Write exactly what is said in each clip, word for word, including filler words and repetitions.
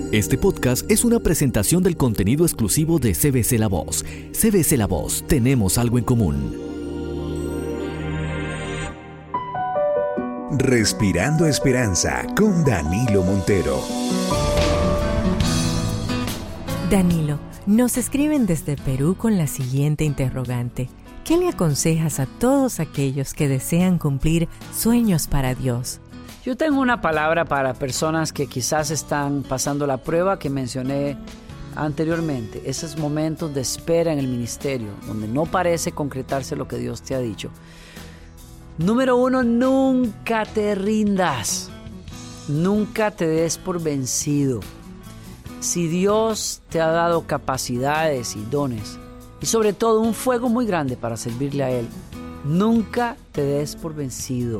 Este podcast es una presentación del contenido exclusivo de C B C La Voz. C B C La Voz, tenemos algo en común. Respirando Esperanza con Danilo Montero. Danilo, nos escriben desde Perú con la siguiente interrogante. ¿Qué le aconsejas a todos aquellos que desean cumplir sueños para Dios? Yo tengo una palabra para personas que quizás están pasando la prueba que mencioné anteriormente. Esos momentos de espera en el ministerio, donde no parece concretarse lo que Dios te ha dicho. Número uno, nunca te rindas. Nunca te des por vencido. Si Dios te ha dado capacidades y dones, y sobre todo un fuego muy grande para servirle a Él, nunca te des por vencido.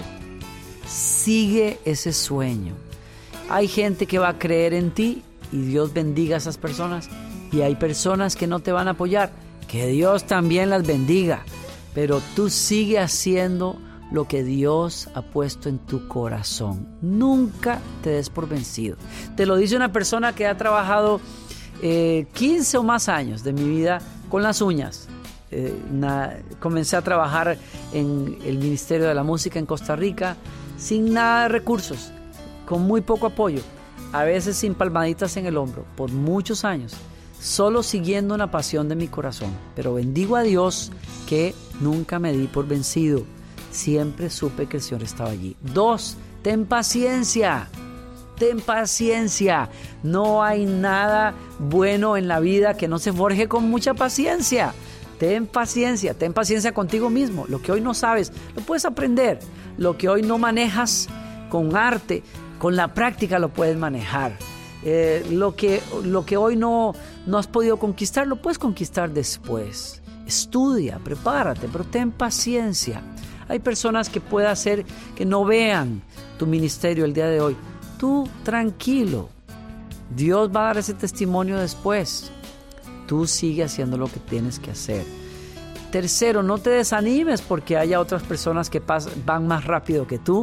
Sigue ese sueño. Hay gente que va a creer en ti y Dios bendiga a esas personas, y hay personas que no te van a apoyar, que Dios también las bendiga, pero tú sigue haciendo lo que Dios ha puesto en tu corazón. Nunca te des por vencido. Te lo dice una persona que ha trabajado eh, quince o más años de mi vida con las uñas. Eh, na, comencé a trabajar en el Ministerio de la Música en Costa Rica sin nada de recursos, con muy poco apoyo, a veces sin palmaditas en el hombro, por muchos años, solo siguiendo una pasión de mi corazón. Pero bendigo a Dios que nunca me di por vencido. Siempre supe que el Señor estaba allí. Dos, ten paciencia. Ten paciencia. No hay nada bueno en la vida que no se forje con mucha paciencia. Ten paciencia. Ten paciencia contigo mismo. Lo que hoy no sabes, lo puedes aprender. Lo que hoy no manejas con arte, con la práctica lo puedes manejar. Eh, lo que, lo que hoy no, no has podido conquistar, lo puedes conquistar después. Estudia, prepárate, pero ten paciencia. Hay personas que puede hacer que no vean tu ministerio el día de hoy. Tú tranquilo. Dios va a dar ese testimonio después. Tú sigue haciendo lo que tienes que hacer. Tercero, no te desanimes porque haya otras personas que pas- van más rápido que tú.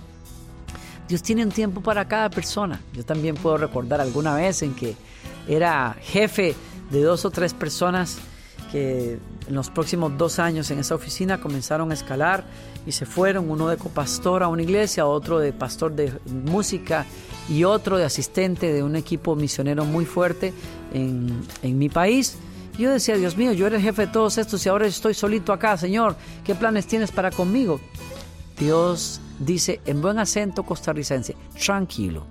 Dios tiene un tiempo para cada persona. Yo también puedo recordar alguna vez en que era jefe de dos o tres personas que en los próximos dos años en esa oficina comenzaron a escalar y se fueron, uno de copastor a una iglesia, otro de pastor de música y otro de asistente de un equipo misionero muy fuerte en, en mi país. Y yo decía, Dios mío, yo era el jefe de todos estos y ahora estoy solito acá, Señor, ¿qué planes tienes para conmigo? Dios dice en buen acento costarricense, tranquilo,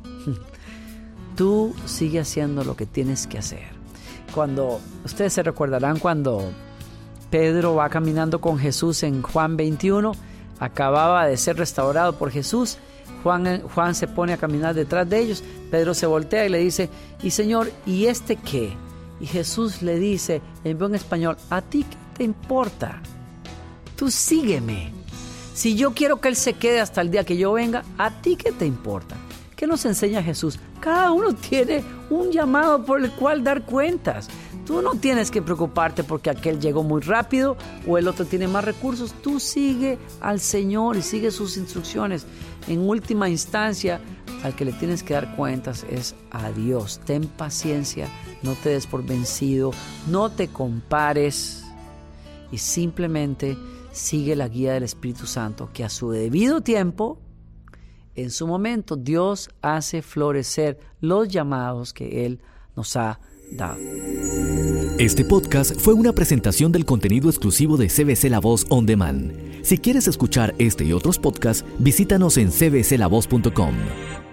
tú sigue haciendo lo que tienes que hacer. Cuando, ustedes se recordarán cuando Pedro va caminando con Jesús en Juan veintiuno, acababa de ser restaurado por Jesús, Juan, Juan se pone a caminar detrás de ellos, Pedro se voltea y le dice, y Señor, ¿y este qué? Y Jesús le dice en buen español, ¿a ti qué te importa? Tú sígueme. Si yo quiero que Él se quede hasta el día que yo venga, ¿a ti qué te importa? ¿Qué nos enseña Jesús? Cada uno tiene un llamado por el cual dar cuentas. Tú no tienes que preocuparte porque aquel llegó muy rápido o el otro tiene más recursos. Tú sigue al Señor y sigue sus instrucciones. En última instancia, al que le tienes que dar cuentas es a Dios. Ten paciencia, no te des por vencido, no te compares y simplemente sigue la guía del Espíritu Santo, que a su debido tiempo, en su momento, Dios hace florecer los llamados que Él nos ha dado. Este podcast fue una presentación del contenido exclusivo de C B C La Voz On Demand. Si quieres escuchar este y otros podcasts, visítanos en c b c la voz punto com.